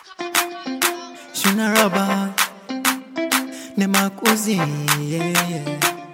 Shuna raba ne makuzi, yeah.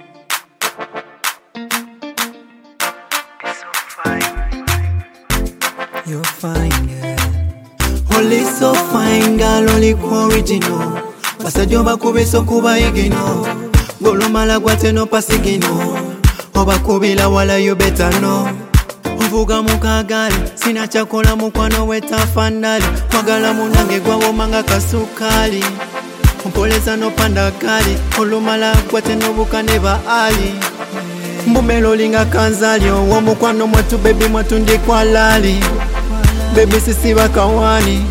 You're fine, yeah. Holy so fine, girl, only original. Basajoba kubeso kuba igino. Golomala gwateno pasigino. Oba kubila wala you better know. Uvuga mukagali, sina chakola mukwano weta fandali. Magala munange gwa manga kasukali. Mpoleza no panda kali. Olumala gwateno bukane ba ali. Mbumelo linga kanzali. Owo mukwano mwatu baby mwatu ndi kwa lali. Baby sisi wakawani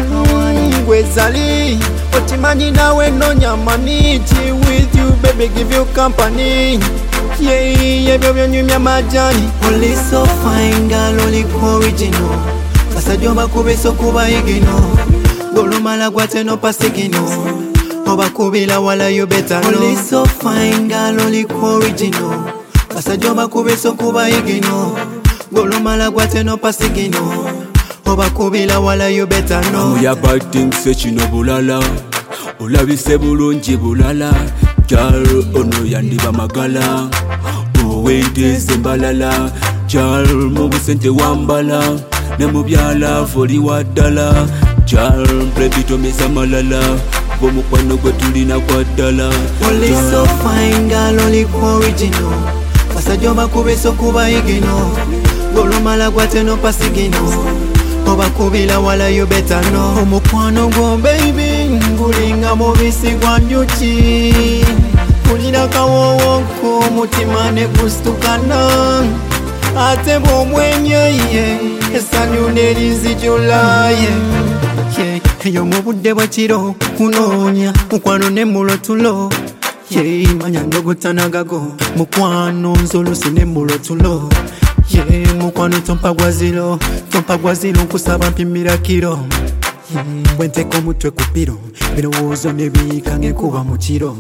Gwezali Otimani nawe no nyamaniti. With you baby give you company. Yeah, byo nyumya majani. Only so fine girl, only original. Basajoba kubeso kuba igino. Golomala gwateno pasigino. Oba kubila wala you better know. Only so fine girl, only original. Basajoba kubeso kuba igino. Golomala gwateno pasigino. Oba kubila wala you better know. Amuya bad things sechino bulala. Olabise bulungi bulala. Jal ono yandiba magala. Owente sembalala. Jal mubusente wambala. Nemubyala foli wadala. Jal prebito mesa malala. Bomukwano gwetulina kwa dala. Only so fine girl, only original. Basajoba kubeso kuba igino. Golomala gwateno pasigino. Oba kubila wala you better know. Omukwano gwo baby ngulinga mubisi gwa njuki. Kulira kawowo ko mutima ne kustukana. Ate bomwenye esanyu nerizijulaye. Yo mubudde bwakiro kunonya mukwano ne mulotulo. Manya ndogutanagago mukwano nzolusi ne mulotulo. Mukwano tompa gwazilo nkusaba mpimira kiro. Bwenteko mutwe kupiro birowoozo nebikange kuba mukiro.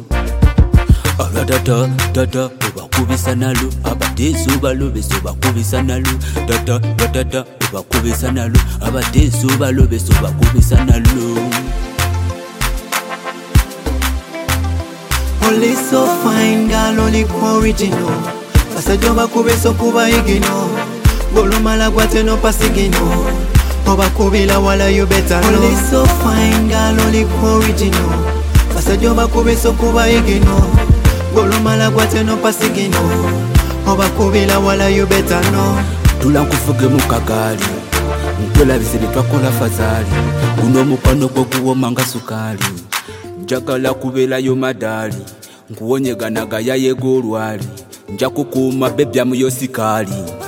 Aladata tata obakubisa nalu. Abateeso balobeso bakubisa nalu. Tata obakubisa nalu. Abateeso balobeso bakubisa nalu. Only so fine girl, only original. Basajoba kubeso kuba igino. Golomala gwateno pasigino. Oba kubila wala you better know. Only so fine girl, only original. Basajoba kubeso kuba igino. Golomala gwateno pasigino. Oba kubila wala you better know. Tula nkufuge mukagali. Nkola bisebe twakola fazali. Guno mukwano gwo guwoma nga sukali. Njagala kubela yo madali. Nkuwonyeganaga yayego olwali. Nja kukuma bebya mu yosikali.